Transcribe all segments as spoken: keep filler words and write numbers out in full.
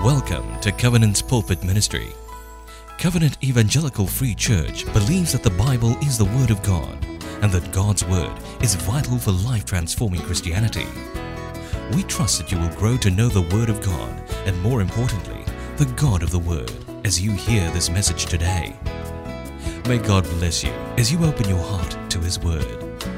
Welcome to Covenant's Pulpit Ministry. Covenant Evangelical Free Church believes that the Bible is the Word of God and that God's Word is vital for life-transforming Christianity. We trust that you will grow to know the Word of God and, more importantly, the God of the Word as you hear this message today. May God bless you as you open your heart to His Word.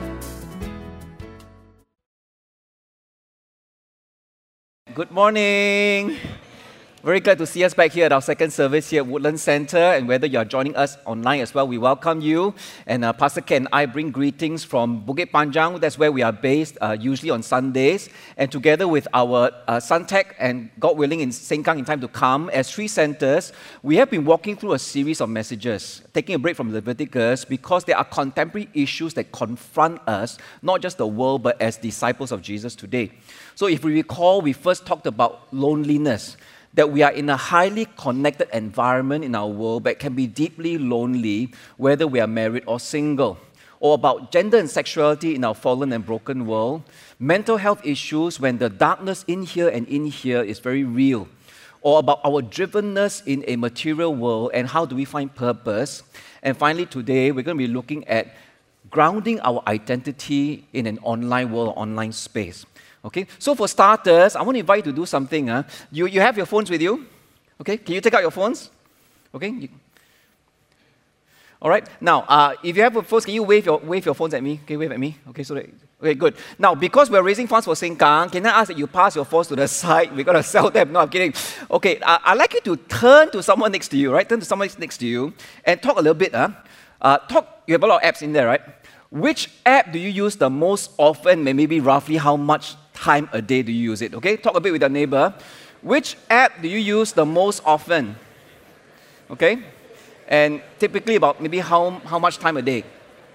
Good morning. Very glad to see us back here at our second service here at Woodlands Centre, and whether you are joining us online as well, we welcome you. And uh, Pastor Ken and I bring greetings from Bukit Panjang. That's where we are based, uh, usually on Sundays. And together with our uh, Suntec and, God willing, in Sengkang in time to come, as three centres, we have been walking through a series of messages, taking a break from Leviticus, because there are contemporary issues that confront us, not just the world, but as disciples of Jesus today. So if we recall, we first talked about loneliness, that we are in a highly connected environment in our world but can be deeply lonely whether we are married or single. Or about gender and sexuality in our fallen and broken world. Mental health issues when the darkness in here and in here is very real. Or about our drivenness in a material world and how do we find purpose. And finally today we're going to be looking at grounding our identity in an online world, online space. Okay, so for starters, I want to invite you to do something. Huh? You, you have your phones with you? Okay, can you take out your phones? Okay. You... All right. Now, uh, if you have your phones, can you wave your, wave your phones at me? Okay, wave at me. Okay, so that, okay, good. Now, because we're raising funds for Sengkang, can I ask that you pass your phones to the side? We're going to sell them. No, I'm kidding. Okay, uh, I'd like you to turn to someone next to you, right? Turn to someone next to you and talk a little bit. Huh? Uh, talk. You have a lot of apps in there, right? Which app do you use the most often, maybe roughly how much time a day do you use it? Okay, talk a bit with your neighbor. Which app do you use the most often? Okay, and typically about maybe how, how much time a day?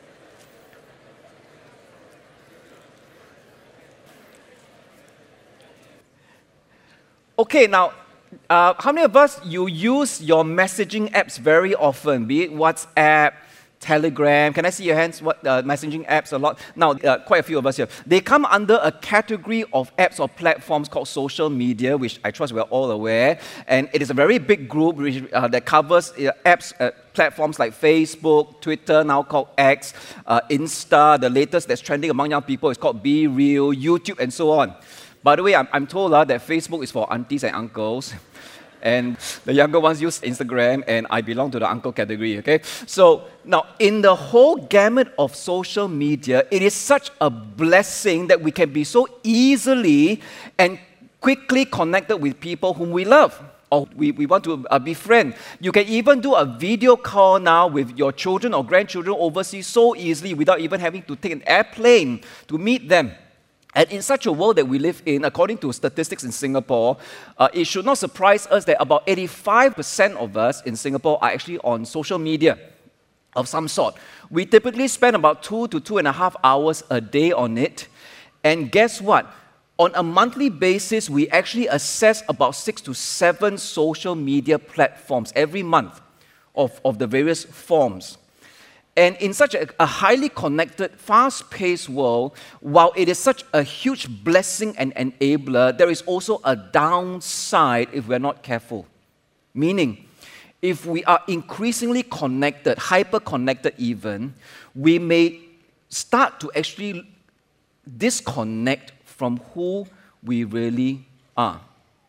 Okay, now, uh, how many of us, you use your messaging apps very often, be it WhatsApp, Telegram? Can I see your hands? What uh, messaging apps a lot? Now, uh, quite a few of us here. They come under a category of apps or platforms called social media, which I trust we're all aware. And it is a very big group which, uh, that covers uh, apps, uh, platforms like Facebook, Twitter, now called X, uh, Insta. The latest that's trending among young people is called Be Real, YouTube, and so on. By the way, I'm, I'm told uh, that Facebook is for aunties and uncles. And the younger ones use Instagram, and I belong to the uncle category, okay? So, now, in the whole gamut of social media, it is such a blessing that we can be so easily and quickly connected with people whom we love, or we, we want to uh, befriend. You can even do a video call now with your children or grandchildren overseas so easily without even having to take an airplane to meet them. And in such a world that we live in, according to statistics in Singapore, uh, it should not surprise us that about eighty-five percent of us in Singapore are actually on social media of some sort. We typically spend about two to two and a half hours a day on it. And guess what? On a monthly basis, we actually access about six to seven social media platforms every month of, of the various forms. And in such a, a highly connected, fast-paced world, while it is such a huge blessing and enabler, there is also a downside if we're not careful. Meaning, if we are increasingly connected, hyper-connected even, we may start to actually disconnect from who we really are.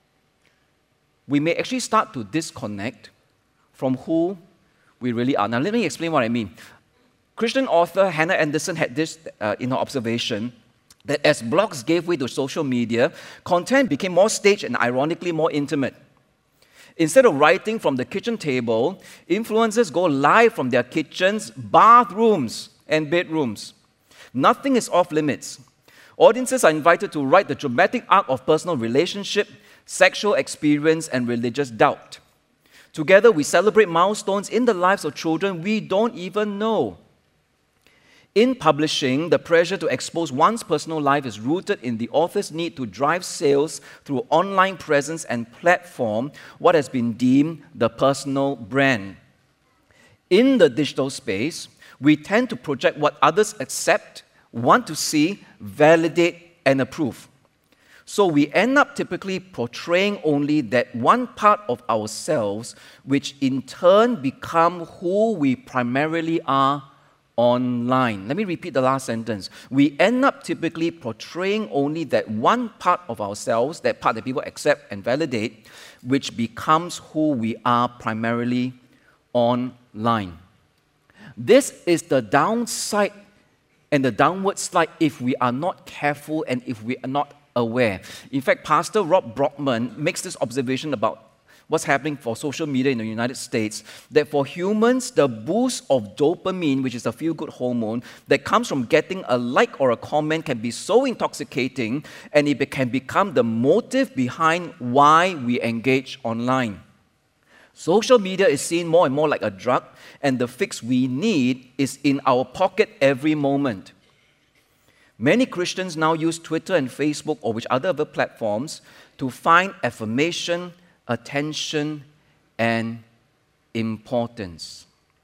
We may actually start to disconnect from who we really are. Now, let me explain what I mean. Christian author Hannah Anderson had this uh, in her observation, that as blogs gave way to social media, content became more staged and ironically more intimate. Instead of writing from the kitchen table, influencers go live from their kitchens, bathrooms, and bedrooms. Nothing is off limits. Audiences are invited to write the dramatic arc of personal relationship, sexual experience, and religious doubt. Together, we celebrate milestones in the lives of children we don't even know. In publishing, the pressure to expose one's personal life is rooted in the author's need to drive sales through online presence and platform, what has been deemed the personal brand. In the digital space, we tend to project what others accept, want to see, validate, and approve. So we end up typically portraying only that one part of ourselves, which in turn become who we primarily are online. Let me repeat the last sentence. We end up typically portraying only that one part of ourselves, that part that people accept and validate, which becomes who we are primarily online. This is the downside and the downward slide if we are not careful and if we are not aware. In fact, Pastor Rob Brockman makes this observation about what's happening for social media in the United States, that for humans, the boost of dopamine, which is a feel-good hormone, that comes from getting a like or a comment can be so intoxicating, and it can become the motive behind why we engage online. Social media is seen more and more like a drug, and the fix we need is in our pocket every moment. Many Christians now use Twitter and Facebook or which other other platforms to find affirmation, attention, and importance.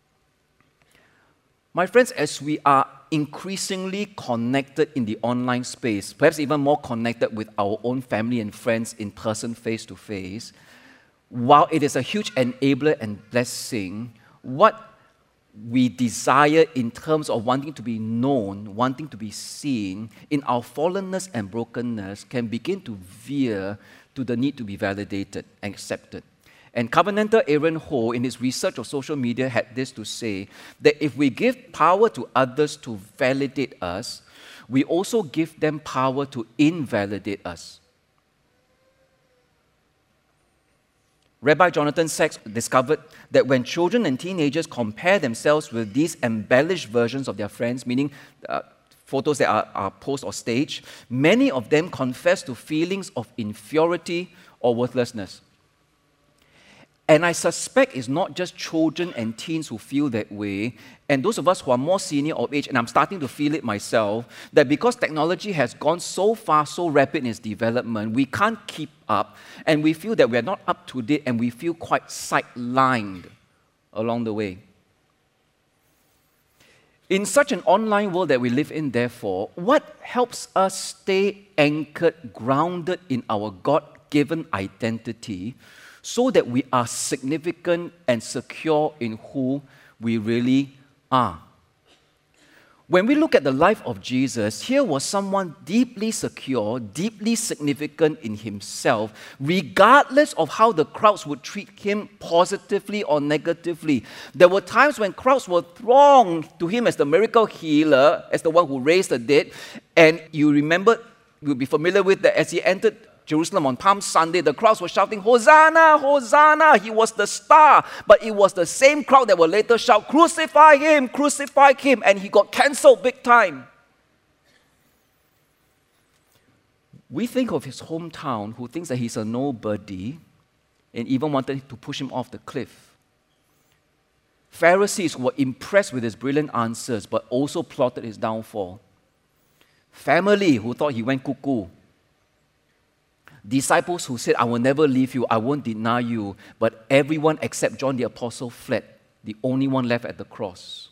My friends, as we are increasingly connected in the online space, perhaps even more connected with our own family and friends in person, face to face, while it is a huge enabler and blessing, what we desire in terms of wanting to be known, wanting to be seen, in our fallenness and brokenness can begin to veer to the need to be validated and accepted. And Covenanter Aaron Ho, in his research of social media, had this to say, that if we give power to others to validate us, we also give them power to invalidate us. Rabbi Jonathan Sacks discovered that when children and teenagers compare themselves with these embellished versions of their friends, meaning uh, photos that are, are posed or staged, many of them confess to feelings of inferiority or worthlessness. And I suspect it's not just children and teens who feel that way, and those of us who are more senior of age, and I'm starting to feel it myself, that because technology has gone so far, so rapid in its development, we can't keep up, and we feel that we're not up to date, and we feel quite sidelined along the way. In such an online world that we live in, therefore, what helps us stay anchored, grounded in our God-given identity so that we are significant and secure in who we really are? When we look at the life of Jesus, here was someone deeply secure, deeply significant in himself, regardless of how the crowds would treat him positively or negatively. There were times when crowds were thronged to him as the miracle healer, as the one who raised the dead, and you remember, you'll be familiar with that as he entered Jerusalem on Palm Sunday, the crowds were shouting, Hosanna, Hosanna. He was the star, but it was the same crowd that will later shout, crucify him, crucify him, and he got cancelled big time. We think of his hometown, who thinks that he's a nobody, and even wanted to push him off the cliff. Pharisees were impressed with his brilliant answers, but also plotted his downfall. Family who thought he went cuckoo. Disciples who said, I will never leave you, I won't deny you. But everyone except John the Apostle fled, the only one left at the cross.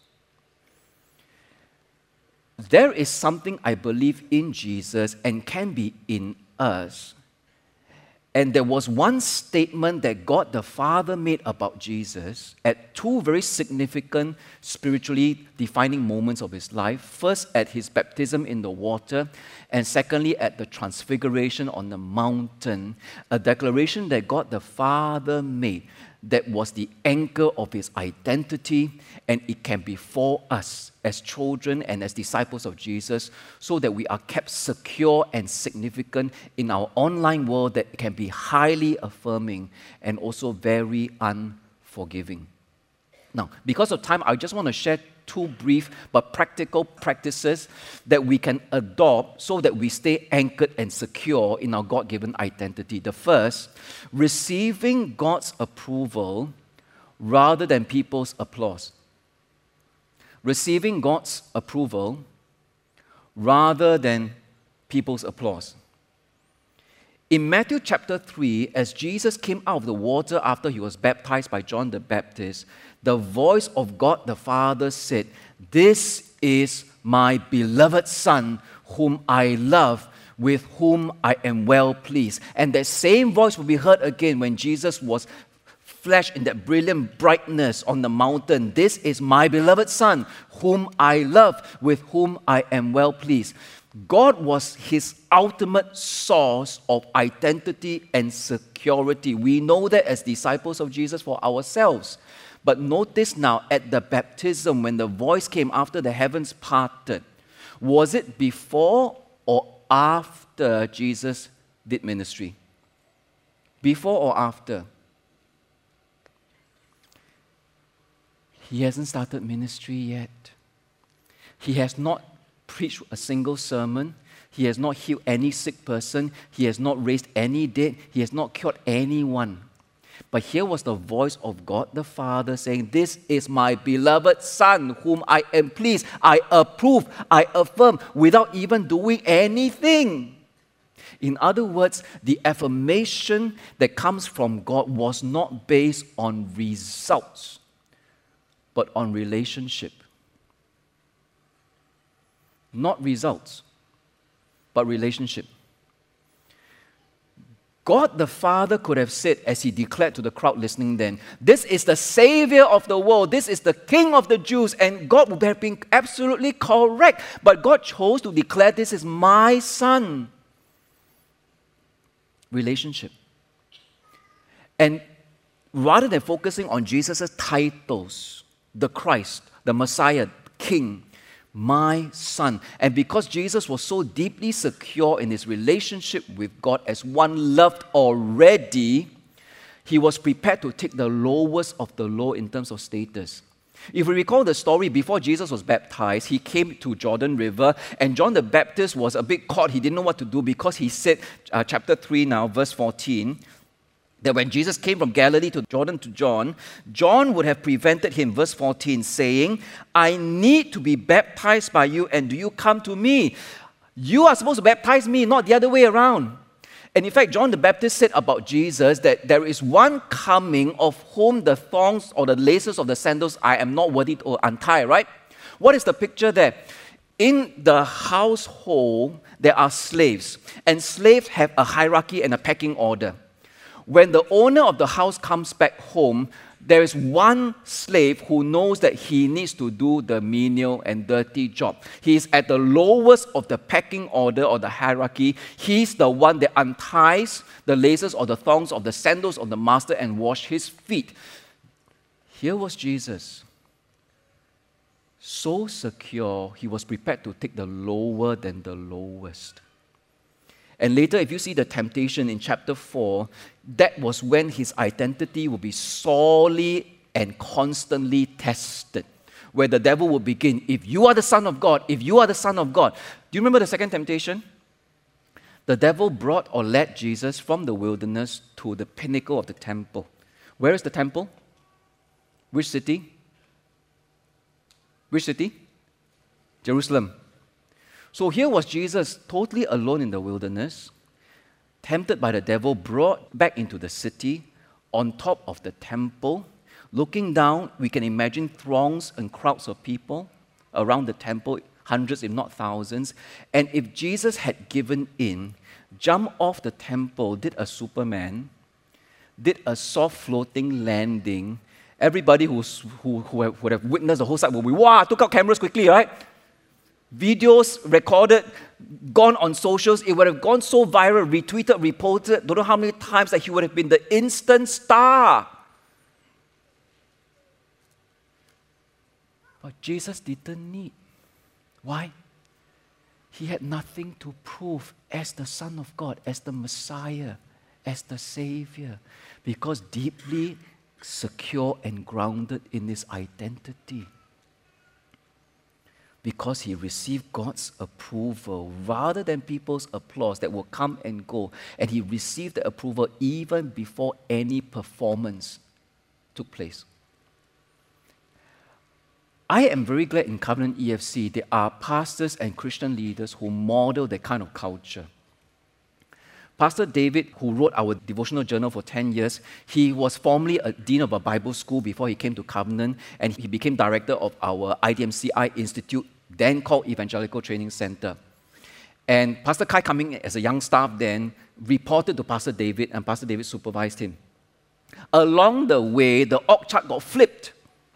There is something I believe in Jesus and can be in us. And there was one statement that God the Father made about Jesus at two very significant spiritually defining moments of his life. First, at his baptism in the water, and secondly, at the transfiguration on the mountain. A declaration that God the Father made that was the anchor of his identity, and it can be for us as children and as disciples of Jesus, so that we are kept secure and significant in our online world that can be highly affirming and also very unforgiving. Now, because of time, I just want to share two brief but practical practices that we can adopt so that we stay anchored and secure in our God-given identity. The first, receiving God's approval rather than people's applause. Receiving God's approval rather than people's applause. In Matthew chapter three, as Jesus came out of the water after he was baptized by John the Baptist, the voice of God the Father said, "This is my beloved Son, whom I love, with whom I am well pleased. And that same voice will be heard again when Jesus was flashed in that brilliant brightness on the mountain. This is my beloved Son, whom I love, with whom I am well pleased. God was his ultimate source of identity and security. We know that as disciples of Jesus for ourselves. But notice now, at the baptism, when the voice came after the heavens parted, was it before or after Jesus did ministry? Before or after? He hasn't started ministry yet. He has not preached a single sermon. He has not healed any sick person. He has not raised any dead. He has not cured anyone. But here was the voice of God the Father saying, this is my beloved Son, whom I am pleased. I approve, I affirm, without even doing anything. In other words, the affirmation that comes from God was not based on results, but on relationship. Not results, but relationship. God the Father could have said, as he declared to the crowd listening then, this is the Savior of the world, this is the King of the Jews, and God would have been absolutely correct. But God chose to declare, this is my Son. Relationship. And rather than focusing on Jesus' titles, the Christ, the Messiah, King, my Son. And because Jesus was so deeply secure in his relationship with God as one loved already, he was prepared to take the lowest of the low in terms of status. If we recall the story, before Jesus was baptized, he came to Jordan River, and John the Baptist was a bit caught. He didn't know what to do because he said, uh, chapter three now, verse fourteen, that when Jesus came from Galilee to Jordan to John, John would have prevented him, verse fourteen, saying, I need to be baptized by you, and do you come to me? You are supposed to baptize me, not the other way around. And in fact, John the Baptist said about Jesus that there is one coming of whom the thongs or the laces of the sandals I am not worthy to untie, right? What is the picture there? In the household, there are slaves, and slaves have a hierarchy and a pecking order. When the owner of the house comes back home, there is one slave who knows that he needs to do the menial and dirty job. He is at the lowest of the pecking order or the hierarchy. He's the one that unties the laces or the thongs of the sandals of the master and wash his feet. Here was Jesus. So secure, he was prepared to take the lower than the lowest. And later, if you see the temptation in chapter four, that was when his identity will be sorely and constantly tested. Where the devil will begin, if you are the Son of God, if you are the Son of God. Do you remember the second temptation? The devil brought or led Jesus from the wilderness to the pinnacle of the temple. Where is the temple? Which city? Which city? Jerusalem. So here was Jesus totally alone in the wilderness, tempted by the devil, brought back into the city, on top of the temple. Looking down, we can imagine throngs and crowds of people around the temple, hundreds if not thousands. And if Jesus had given in, jumped off the temple, did a Superman, did a soft floating landing, everybody who's, who, who have, would have witnessed the whole sight would be, wow, took out cameras quickly, right? Videos recorded, gone on socials, it would have gone so viral, retweeted, reposted, don't know how many times that he would have been the instant star. But Jesus didn't need. Why? He had nothing to prove as the Son of God, as the Messiah, as the Savior, because deeply secure and grounded in his identity. Because he received God's approval rather than people's applause that will come and go. And he received the approval even before any performance took place. I am very glad in Covenant E F C there are pastors and Christian leaders who model that kind of culture. Pastor David, who wrote our devotional journal for ten years, he was formerly a dean of a Bible school before he came to Covenant, and he became director of our I D M C I Institute then called Evangelical Training Center. And Pastor Kai, coming as a young staff then, reported to Pastor David, and Pastor David supervised him. Along the way, the org chart got flipped,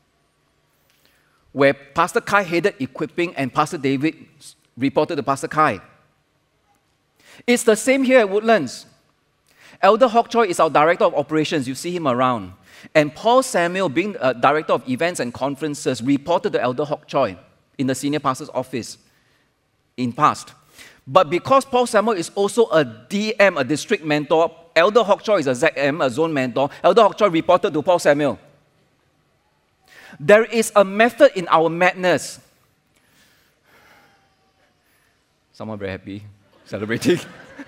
where Pastor Kai headed equipping and Pastor David reported to Pastor Kai. It's the same here at Woodlands. Elder Hock Choi is our Director of Operations. You see him around. And Paul Samuel, being a Director of Events and Conferences, reported to Elder Hock Choi in the Senior Pastor's office in past. But because Paul Samuel is also a D M, a district mentor, Elder Hock Choi is a Z M, a zone mentor, Elder Hock Choi reported to Paul Samuel. There is a method in our madness. Someone very happy, celebrating.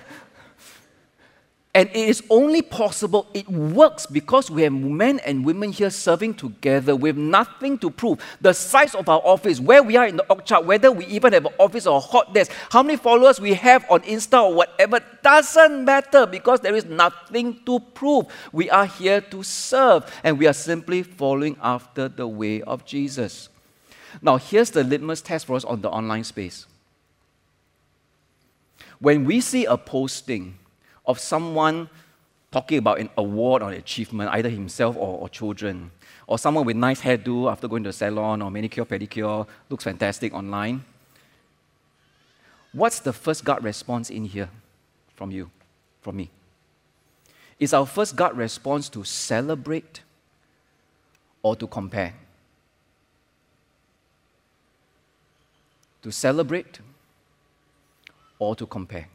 And it is only possible, it works because we have men and women here serving together with nothing to prove. The size of our office, where we are in the org chart, whether we even have an office or a hot desk, how many followers we have on Insta or whatever, doesn't matter because there is nothing to prove. We are here to serve and we are simply following after the way of Jesus. Now, here's the litmus test for us on the online space. When we see a posting of someone talking about an award or achievement, either himself or, or children, or someone with nice hairdo after going to the salon or manicure, pedicure, looks fantastic online, what's the first gut response in here from you, from me? Is our first gut response to celebrate or to compare? To celebrate or to compare?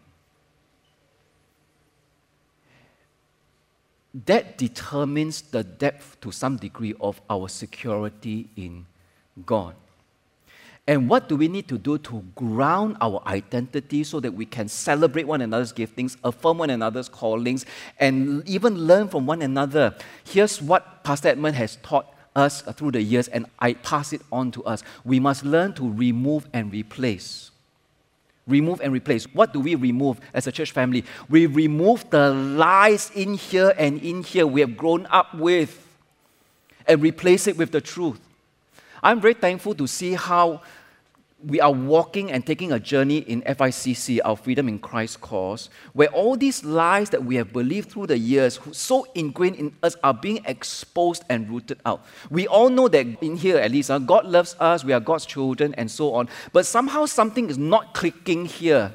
That determines the depth to some degree of our security in God. And what do we need to do to ground our identity so that we can celebrate one another's giftings, affirm one another's callings, and even learn from one another? Here's what Pastor Edmund has taught us through the years, and I pass it on to us. We must learn to remove and replace. Remove and replace. What do we remove as a church family? We remove the lies in here and in here we have grown up with and replace it with the truth. I'm very thankful to see how we are walking and taking a journey in F I C C, our Freedom in Christ course, where all these lies that we have believed through the years, so ingrained in us, are being exposed and rooted out. We all know that in here at least, God loves us, we are God's children, and so on. But somehow something is not clicking here.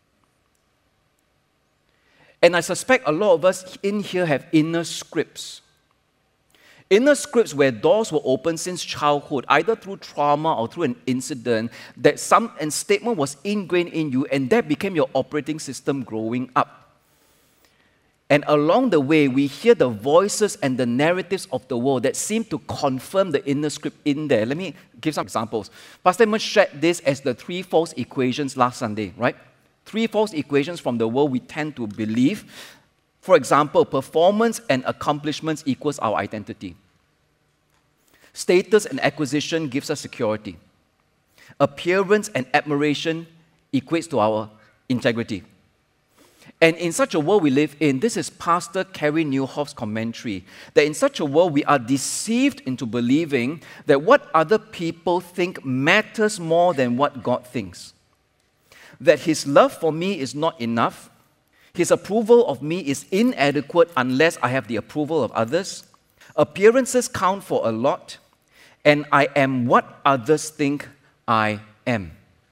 And I suspect a lot of us in here have inner scripts. Inner scripts where doors were opened since childhood, either through trauma or through an incident, that some and statement was ingrained in you, and that became your operating system growing up. And along the way, we hear the voices and the narratives of the world that seem to confirm the inner script in there. Let me give some examples. Pastor Edmund shared this as the three false equations last Sunday, right? Three false equations from the world we tend to believe. For example, performance and accomplishments equals our identity. Status and acquisition gives us security. Appearance and admiration equates to our integrity. And in such a world we live in, this is Pastor Carey Nieuwhof's commentary, that in such a world we are deceived into believing that what other people think matters more than what God thinks. That His love for me is not enough. His approval of me is inadequate unless I have the approval of others. Appearances count for a lot, and I am what others think I am.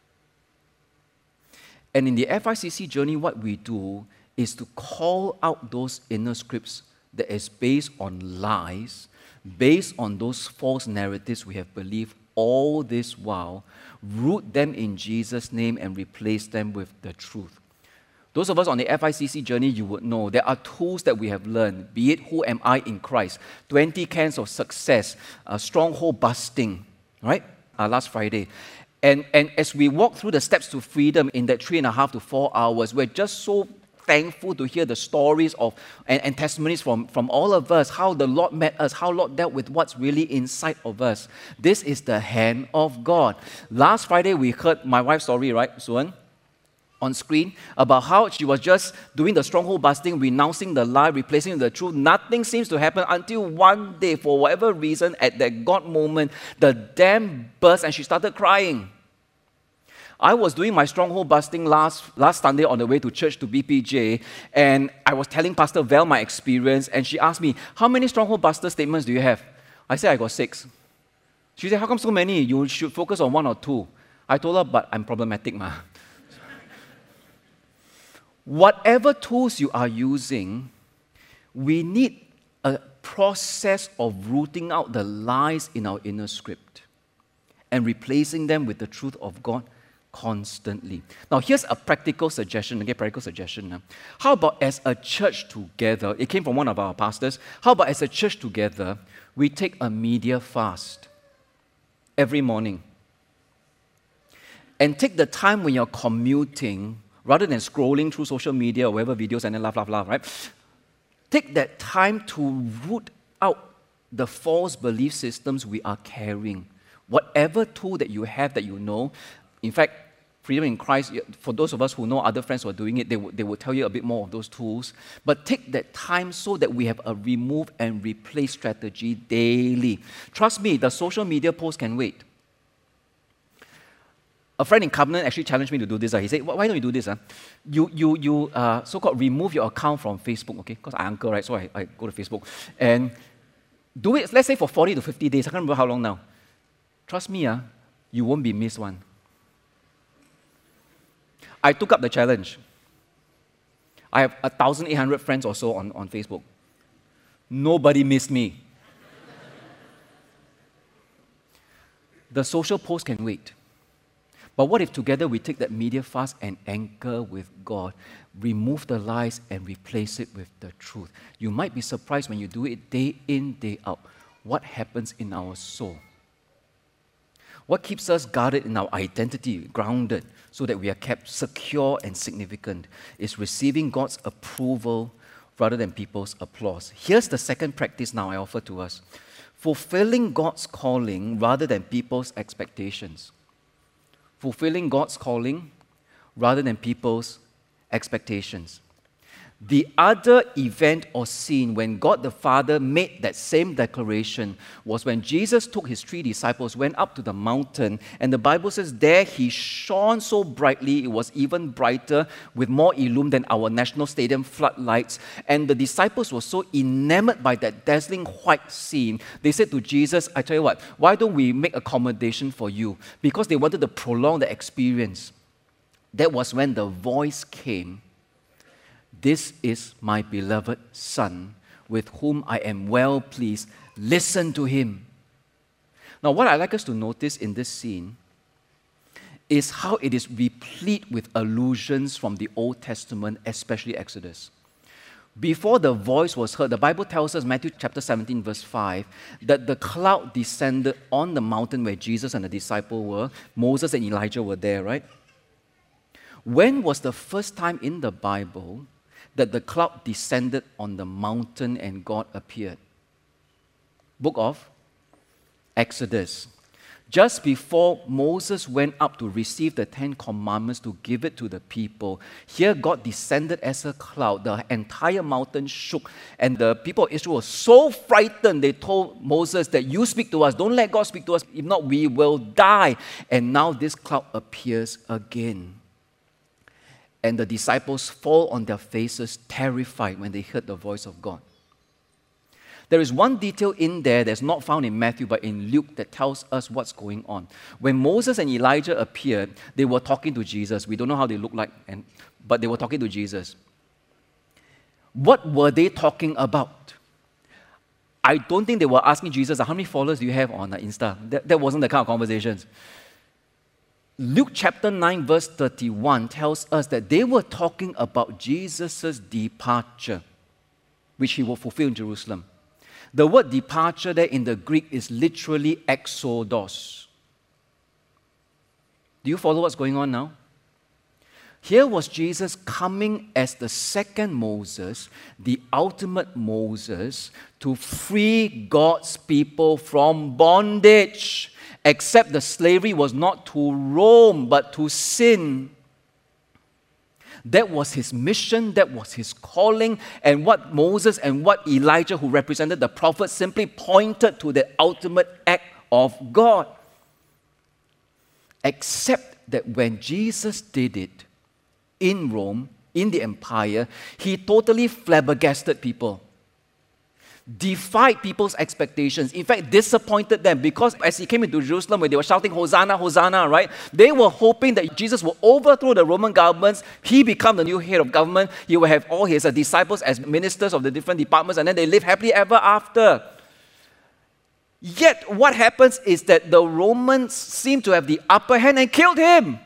And in the F I C C journey, what we do is to call out those inner scripts that is based on lies, based on those false narratives we have believed all this while, root them in Jesus' name and replace them with the truth. Those of us on the F I C C journey, you would know there are tools that we have learned, be it Who Am I in Christ, twenty Cans of Success, uh, Stronghold Busting, right? Uh, last Friday. And, and as we walk through the steps to freedom in that three and a half to four hours, we're just so thankful to hear the stories of and, and testimonies from, from all of us, how the Lord met us, how Lord dealt with what's really inside of us. This is the hand of God. Last Friday, we heard my wife's story, right, Suan? On screen, about how she was just doing the stronghold busting, renouncing the lie, replacing the truth. Nothing seems to happen until one day, for whatever reason, at that God moment, the dam burst and she started crying. I was doing my stronghold busting last, last Sunday on the way to church to B P J, and I was telling Pastor Val my experience, and she asked me, how many stronghold buster statements do you have? I said, I got six. She said, how come so many? You should focus on one or two. I told her, but I'm problematic, ma. Whatever tools you are using, we need a process of rooting out the lies in our inner script and replacing them with the truth of God constantly. Now, here's a practical suggestion, okay, practical suggestion. How about as a church together, it came from one of our pastors, how about as a church together, we take a media fast every morning and take the time when you're commuting, rather than scrolling through social media or whatever videos and then laugh, laugh, laugh, right? Take that time to root out the false belief systems we are carrying. Whatever tool that you have that you know, in fact, Freedom in Christ, for those of us who know other friends who are doing it, they, w- they will tell you a bit more of those tools. But take that time so that we have a remove and replace strategy daily. Trust me, the social media post can wait. A friend in Covenant actually challenged me to do this. Uh. He said, why don't you do this? Uh? You, you, you uh, so-called remove your account from Facebook, okay? Because I'm uncle, right? So I, I go to Facebook. And do it, let's say for forty to fifty days. I can't remember how long now. Trust me, uh, you won't be missed one. I took up the challenge. I have one thousand eight hundred friends or so on, on Facebook. Nobody missed me. The social post can wait. But what if together we take that media fast and anchor with God, remove the lies and replace it with the truth? You might be surprised when you do it day in, day out, what happens in our soul. What keeps us guarded in our identity, grounded, so that we are kept secure and significant, is receiving God's approval rather than people's applause. Here's the second practice now I offer to us. Fulfilling God's calling rather than people's expectations. Fulfilling God's calling rather than people's expectations. The other event or scene when God the Father made that same declaration was when Jesus took his three disciples, went up to the mountain, and the Bible says there he shone so brightly, it was even brighter with more illumined than our national stadium floodlights. And the disciples were so enamored by that dazzling white scene, they said to Jesus, I tell you what, why don't we make accommodation for you? Because they wanted to prolong the experience. That was when the voice came, this is my beloved Son, with whom I am well pleased. Listen to him. Now, what I'd like us to notice in this scene is how it is replete with allusions from the Old Testament, especially Exodus. Before the voice was heard, the Bible tells us, Matthew chapter seventeen, verse five, that the cloud descended on the mountain where Jesus and the disciple were. Moses and Elijah were there, right? When was the first time in the Bible that the cloud descended on the mountain and God appeared? Book of Exodus. Just before Moses went up to receive the Ten Commandments to give it to the people, here God descended as a cloud. The entire mountain shook, and the people of Israel were so frightened, they told Moses that you speak to us, don't let God speak to us, if not we will die. And now this cloud appears again. And the disciples fall on their faces, terrified when they heard the voice of God. There is one detail in there that's not found in Matthew, but in Luke, that tells us what's going on. When Moses and Elijah appeared, they were talking to Jesus. We don't know how they look like, and, but they were talking to Jesus. What were they talking about? I don't think they were asking Jesus, how many followers do you have on Insta? That, that wasn't the kind of conversations. Luke chapter nine, verse thirty-one tells us that they were talking about Jesus' departure, which he will fulfill in Jerusalem. The word departure there in the Greek is literally exodos. Do you follow what's going on now? Here was Jesus coming as the second Moses, the ultimate Moses, to free God's people from bondage. Except the slavery was not to Rome, but to sin. That was his mission, that was his calling, and what Moses and what Elijah, who represented the prophets, simply pointed to the ultimate act of God. except that when Jesus did it in Rome, in the empire, he totally flabbergasted people, defied people's expectations, in fact, disappointed them, because as he came into Jerusalem, when they were shouting, Hosanna, Hosanna, right? They were hoping that Jesus will overthrow the Roman governments, he become the new head of government, he will have all his uh, disciples as ministers of the different departments, and then they live happily ever after. Yet, what happens is that the Romans seem to have the upper hand and killed him.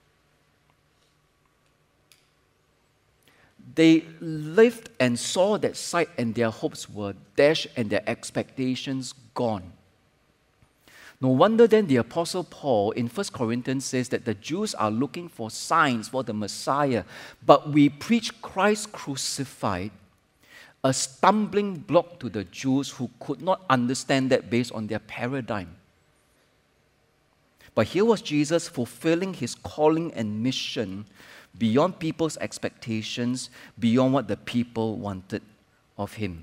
They lived and saw that sight, and their hopes were dashed and their expectations gone. No wonder then the Apostle Paul in First Corinthians says that the Jews are looking for signs for the Messiah, but we preach Christ crucified, a stumbling block to the Jews who could not understand that based on their paradigm. But here was Jesus fulfilling his calling and mission beyond people's expectations, beyond what the people wanted of him.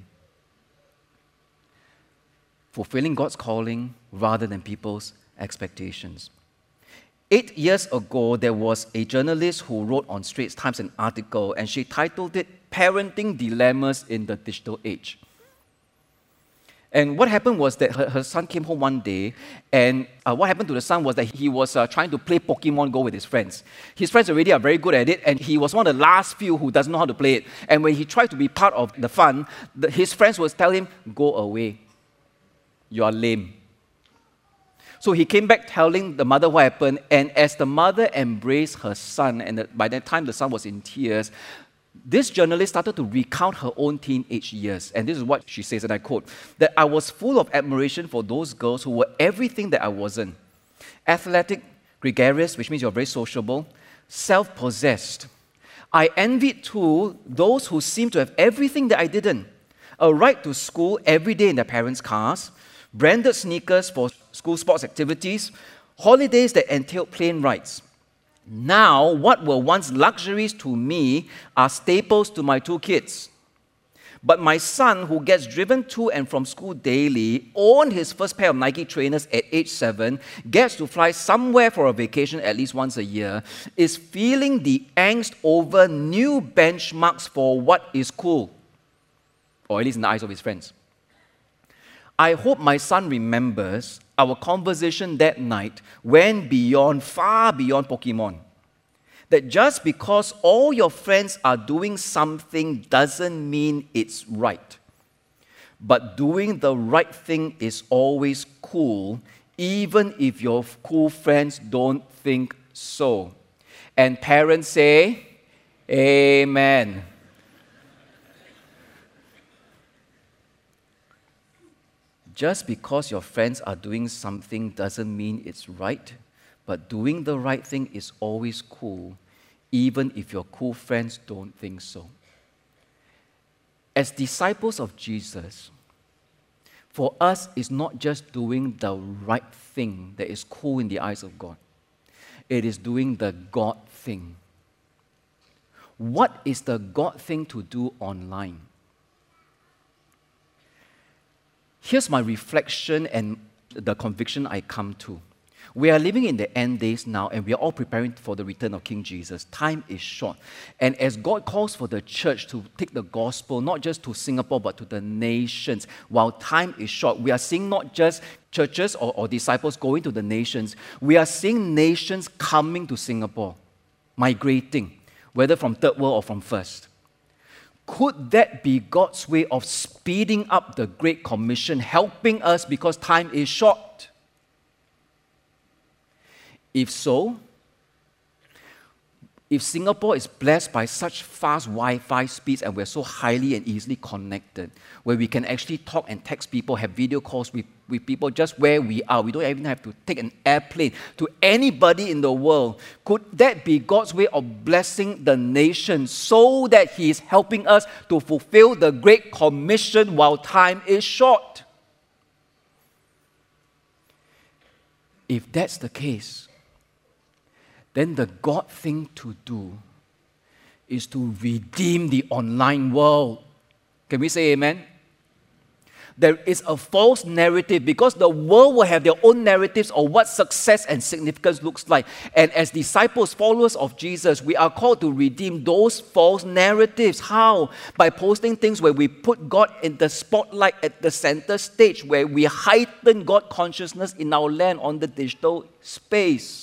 Fulfilling God's calling rather than people's expectations. Eight years ago, there was a journalist who wrote on Straits Times an article, and she titled it, Parenting Dilemmas in the Digital Age. And what happened was that her, her son came home one day, and uh, what happened to the son was that he was uh, trying to play Pokemon Go with his friends. His friends already are very good at it, and he was one of the last few who doesn't know how to play it. And when he tried to be part of the fun, the, his friends would tell him, go away, you are lame. So he came back telling the mother what happened, and as the mother embraced her son, and the, by that time the son was in tears, this journalist started to recount her own teenage years. And this is what she says, and I quote, that I was full of admiration for those girls who were everything that I wasn't. Athletic, gregarious, which means you're very sociable, self-possessed. I envied too those who seemed to have everything that I didn't. A ride to school every day in their parents' cars, branded sneakers for school sports activities, holidays that entailed plane rides. Now, what were once luxuries to me are staples to my two kids. But my son, who gets driven to and from school daily, owned his first pair of Nike trainers at age seven, gets to fly somewhere for a vacation at least once a year, is feeling the angst over new benchmarks for what is cool, or at least in the eyes of his friends. I hope my son remembers our conversation that night went beyond, far beyond Pokemon. That just because all your friends are doing something doesn't mean it's right. But doing the right thing is always cool, even if your cool friends don't think so. And parents say, Amen. Just because your friends are doing something doesn't mean it's right, but doing the right thing is always cool, even if your cool friends don't think so. As disciples of Jesus, for us, it's not just doing the right thing that is cool in the eyes of God. It is doing the God thing. What is the God thing to do online? Here's my reflection and the conviction I come to. We are living in the end days now, and we are all preparing for the return of King Jesus. Time is short. And as God calls for the church to take the gospel, not just to Singapore, but to the nations, while time is short, we are seeing not just churches or, or disciples going to the nations, we are seeing nations coming to Singapore, migrating, whether from third world or from first. Could that be God's way of speeding up the Great Commission, helping us because time is short? If so, if Singapore is blessed by such fast Wi-Fi speeds and we're so highly and easily connected, where we can actually talk and text people, have video calls with, with people just where we are, we don't even have to take an airplane to anybody in the world, could that be God's way of blessing the nation so that He is helping us to fulfill the Great Commission while time is short? If that's the case, then the God thing to do is to redeem the online world. Can we say amen? there is a false narrative because the world will have their own narratives of what success and significance looks like. And as disciples, followers of Jesus, we are called to redeem those false narratives. How? By posting things where we put God in the spotlight at the center stage, where we heighten God consciousness in our land on the digital space.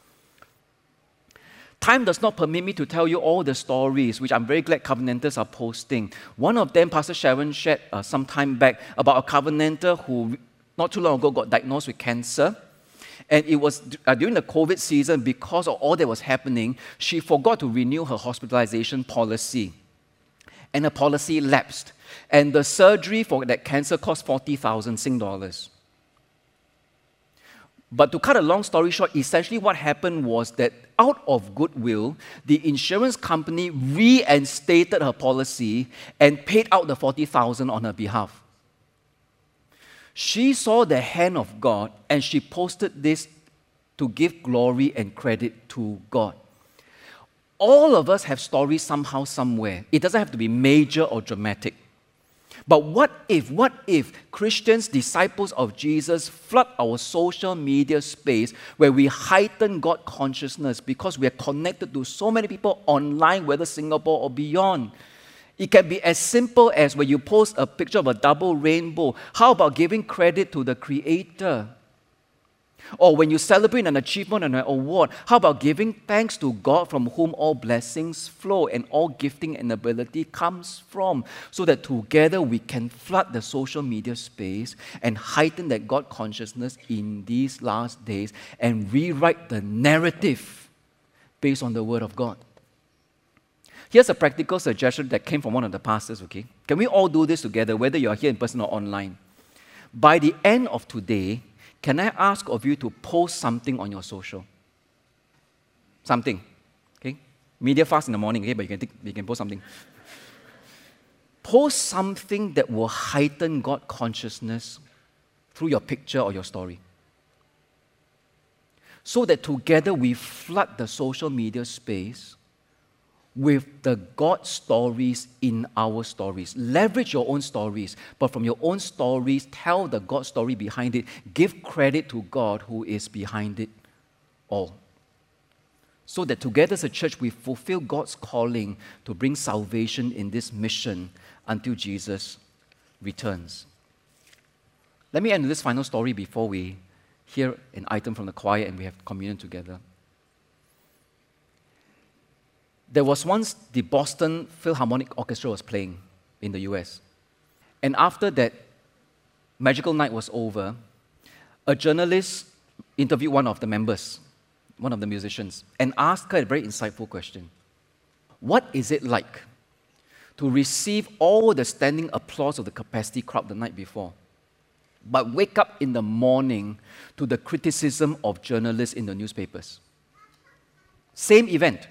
Time does not permit me to tell you all the stories, which I'm very glad Covenanters are posting. One of them, Pastor Sharon shared uh, some time back about a Covenanter who not too long ago got diagnosed with cancer. And it was uh, during the COVID season, because of all that was happening, she forgot to renew her hospitalization policy. And the policy lapsed. And the surgery for that cancer cost forty thousand Sing dollars. But to cut a long story short, essentially what happened was that out of goodwill, the insurance company reinstated her policy and paid out the forty thousand dollars on her behalf. She saw the hand of God and she posted this to give glory and credit to God. All of us have stories somehow, somewhere. It doesn't have to be major or dramatic. But what if, what if Christians, disciples of Jesus, flood our social media space where we heighten God consciousness because we are connected to so many people online, whether Singapore or beyond? It can be as simple as when you post a picture of a double rainbow. How about giving credit to the Creator? Or when you celebrate an achievement and an award, how about giving thanks to God from whom all blessings flow and all gifting and ability comes from, so that together we can flood the social media space and heighten that God consciousness in these last days and rewrite the narrative based on the Word of God. Here's a practical suggestion that came from one of the pastors, okay? Can we all do this together, whether you're here in person or online? By the end of today, can I ask of you to post something on your social? Something, okay? Media fast in the morning, okay? But you can, take, you can post something. Post something that will heighten God consciousness through your picture or your story. So that together we flood the social media space with the God stories in our stories. Leverage your own stories, but from your own stories, tell the God story behind it. Give credit to God who is behind it all. So that together as a church, we fulfill God's calling to bring salvation in this mission until Jesus returns. Let me end with this final story before we hear an item from the choir and we have communion together. There was once the Boston Philharmonic Orchestra was playing in the U S. And after that magical night was over, a journalist interviewed one of the members, one of the musicians, and asked her a very insightful question. What is it like to receive all the standing applause of the capacity crowd the night before, but wake up in the morning to the criticism of journalists in the newspapers? Same event.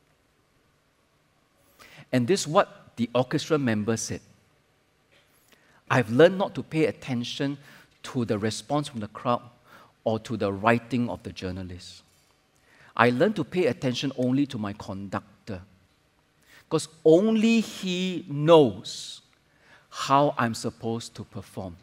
And this is what the orchestra member said. I've learned not to pay attention to the response from the crowd or to the writing of the journalist. I learned to pay attention only to my conductor, because only he knows how I'm supposed to perform.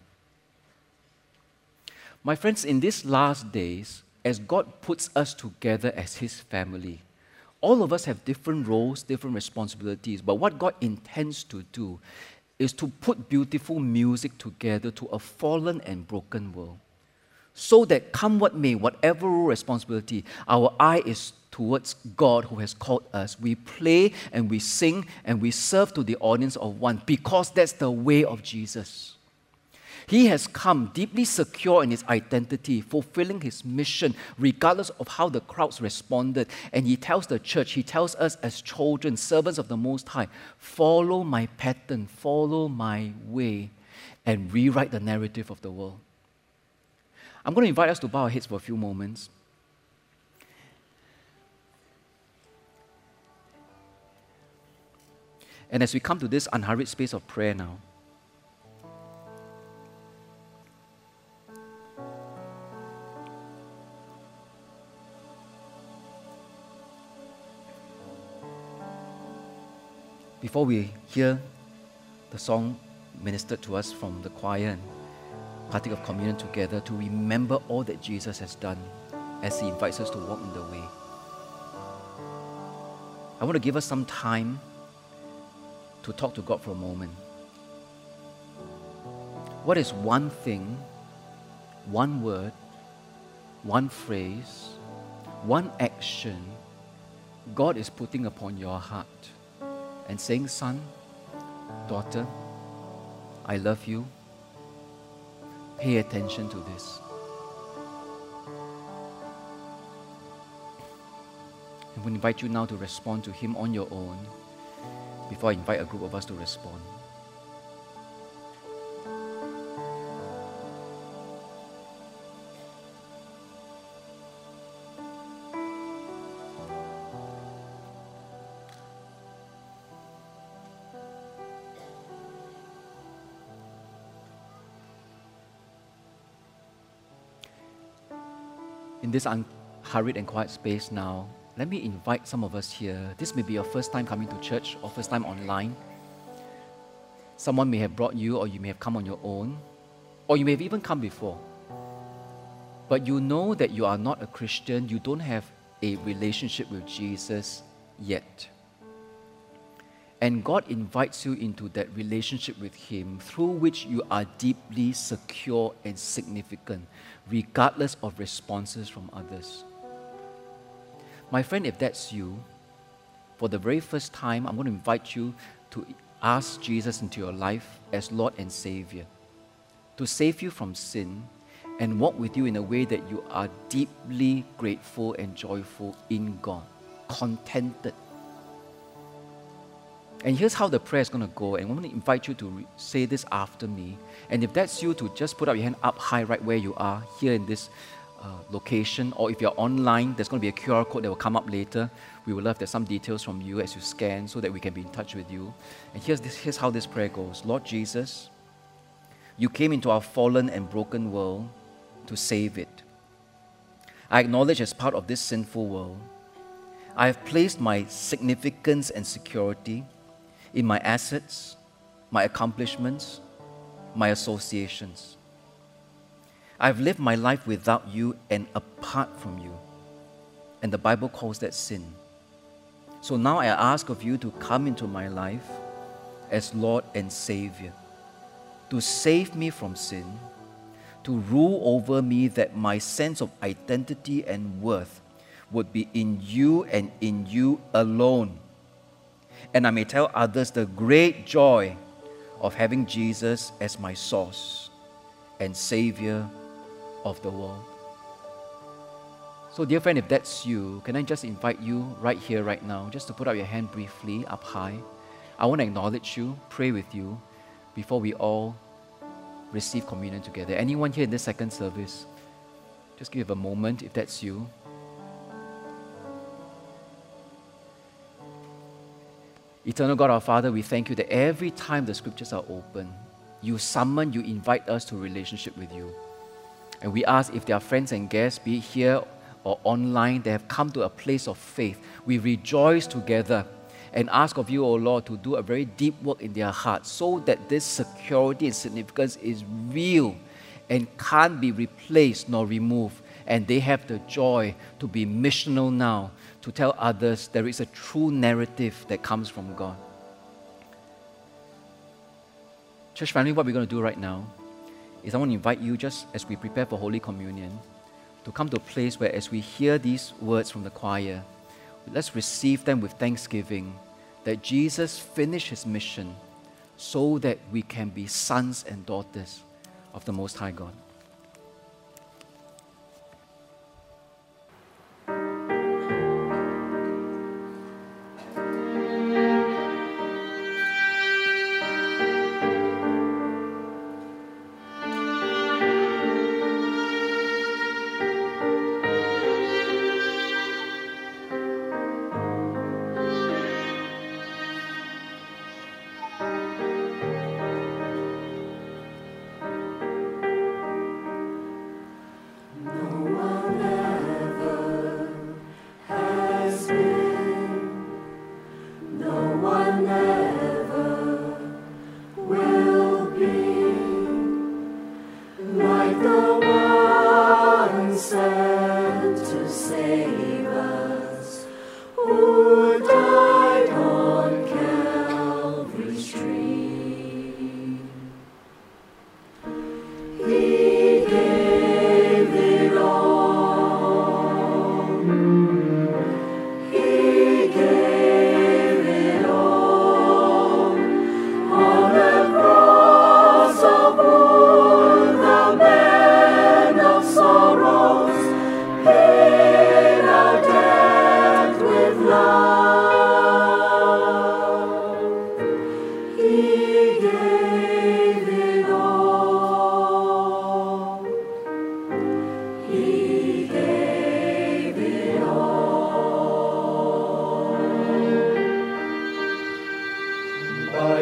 My friends, in these last days, as God puts us together as His family, all of us have different roles, different responsibilities, but what God intends to do is to put beautiful music together to a fallen and broken world, so that come what may, whatever responsibility, our eye is towards God who has called us. We play and we sing and we serve to the audience of one, because that's the way of Jesus. He has come deeply secure in His identity, fulfilling His mission, regardless of how the crowds responded. And He tells the church, He tells us as children, servants of the Most High, follow my pattern, follow my way, and rewrite the narrative of the world. I'm going to invite us to bow our heads for a few moments. And as we come to this unhurried space of prayer now, before we hear the song ministered to us from the choir and partake of communion together to remember all that Jesus has done as He invites us to walk in the way. I want to give us some time to talk to God for a moment. What is one thing, one word, one phrase, one action God is putting upon your heart and saying, son, daughter, I love you. Pay attention to this. I will invite you now to respond to Him on your own before I invite a group of us to respond. In this unhurried and quiet space now, let me invite some of us here. This may be your first time coming to church or first time online. Someone may have brought you, or you may have come on your own, or you may have even come before. But you know that you are not a Christian, you don't have a relationship with Jesus yet. And God invites you into that relationship with Him through which you are deeply secure and significant, regardless of responses from others. My friend, if that's you, for the very first time, I'm going to invite you to ask Jesus into your life as Lord and Savior, to save you from sin and walk with you in a way that you are deeply grateful and joyful in God, contented. And here's how the prayer is going to go, and I'm going to invite you to re- say this after me. And if that's you, to just put up your hand up high right where you are, here in this uh, location, or if you're online, there's going to be a Q R code that will come up later. We would love to have some details from you as you scan so that we can be in touch with you. And here's, this, here's how this prayer goes. Lord Jesus, you came into our fallen and broken world to save it. I acknowledge as part of this sinful world, I have placed my significance and security in my assets, my accomplishments, my associations. I've lived my life without you and apart from you. And the Bible calls that sin. So now I ask of you to come into my life as Lord and Savior, to save me from sin, to rule over me, that my sense of identity and worth would be in you and in you alone. And I may tell others the great joy of having Jesus as my source and Savior of the world. So dear friend, if that's you, can I just invite you right here, right now, just to put up your hand briefly up high. I want to acknowledge you, pray with you before we all receive communion together. Anyone here in this second service, just give a moment if that's you. Eternal God, our Father, we thank you that every time the scriptures are open, you summon, you invite us to a relationship with you. And we ask if there are friends and guests, be it here or online, they have come to a place of faith. We rejoice together and ask of you, O Lord, to do a very deep work in their hearts so that this security and significance is real and can't be replaced nor removed. And they have the joy to be missional now, to tell others there is a true narrative that comes from God. Church family, what we're going to do right now is I want to invite you, just as we prepare for Holy Communion, to come to a place where as we hear these words from the choir, let's receive them with thanksgiving that Jesus finished His mission so that we can be sons and daughters of the Most High God.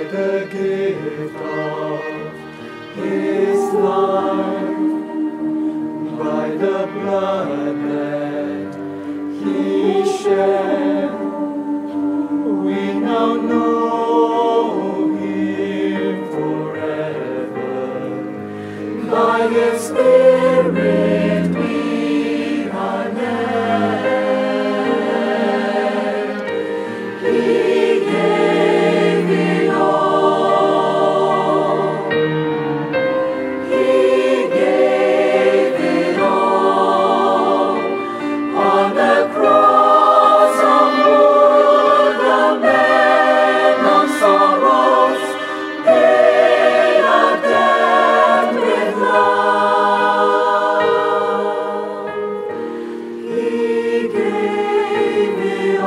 the gift of His life, by the blood that He shed, we now know Him forever. By His Spirit we are led. He gave it all. He gave it all on the cross of wood. The man of sorrows paid our debt with love. He gave it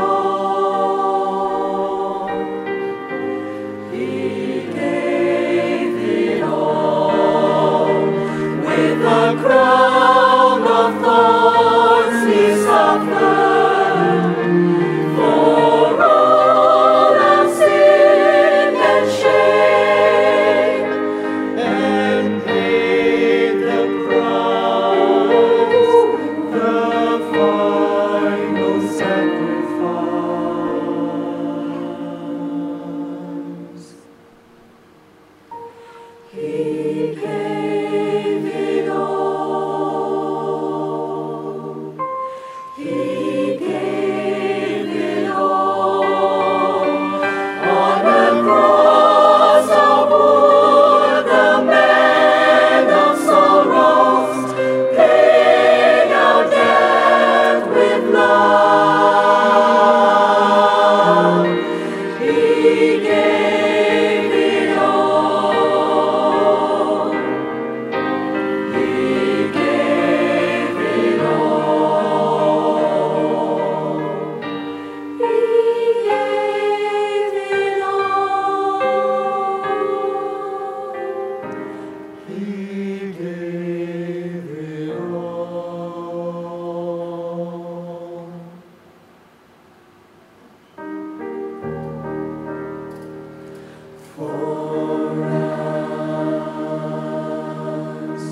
all. He gave it all. With a crown of thorns He suffered for all our sin and shame, and paid the price, the final sacrifice. He gave it all. He gave it all on the cross of wood. The man of sorrows paid our debt with love. He gave it all. He gave it all. He gave it all. He gave it all. For us.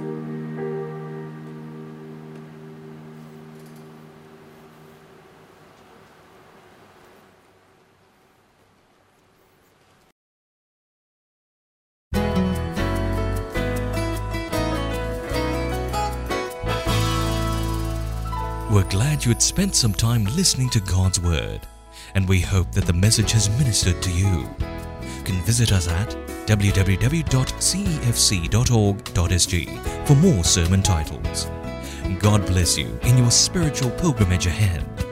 We're glad you had spent some time listening to God's Word, and we hope that the message has ministered to you. You can visit us at w w w dot c e f c dot org dot s g for more sermon titles. God bless you in your spiritual pilgrimage ahead.